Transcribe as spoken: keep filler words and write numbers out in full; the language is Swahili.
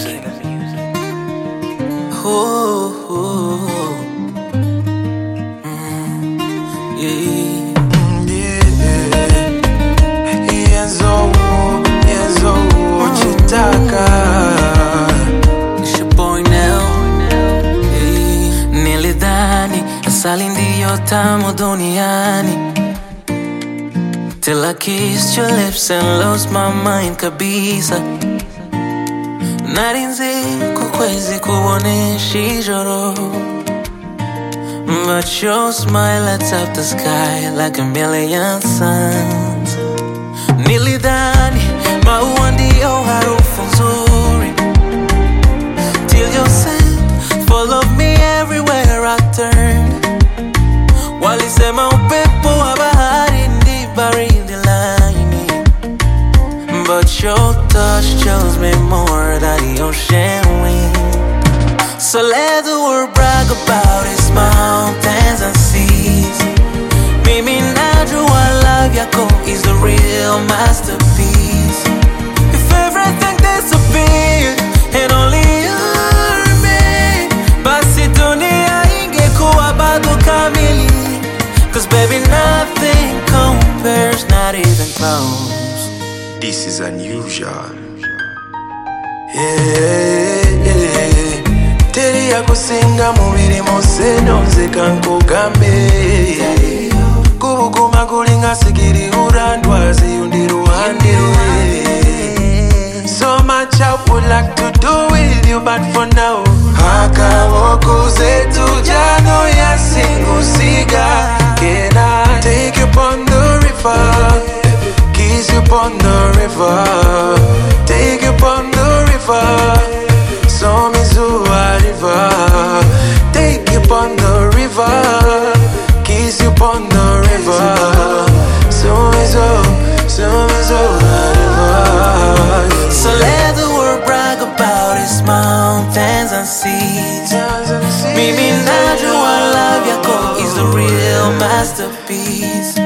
music. Oh, oh, oh. Mm, yeah. Mm, yeah. Yenzo, yenzo, uchitaka. It's your boy now. Yeah. Nilidhani asali ndiyo tamu duniani, till I kissed your lips and lost my mind kabisa. Narinze kukwezi kuonesha ijoro, but your smile lights up the sky like a million suns. Nilidhani maua ndiyo harufu nzuri, till your scent followed me everywhere I turned. Walisema upepo wa bahari ndi baridi laini, but your touch chills me more than the ocean wind. So let the world brag about its mountains and seas. Mimi najua love yako is the real masterpiece. If everything disappeared and only you remain, basi dunia ingekuwa bado kamili. Cause baby nothing compares, not even close. This is unusual. Yeah, yeah. Teri ya kusinga mubiri mose nonze kankugambe. Kubuguma kulinga sikiri urandwazi yundi ruhande. So much I would like to do with you, but for now Hakawoku zetu jano ya singu siga. Can I take you upon the river? Kiss you upon the river, take you upon the river. So Mizua river, take you upon the river, kiss you upon the river. So Mizu, so Mizua river. So let the world brag about its mountains and seas. Mimi najua love yako is the real masterpiece.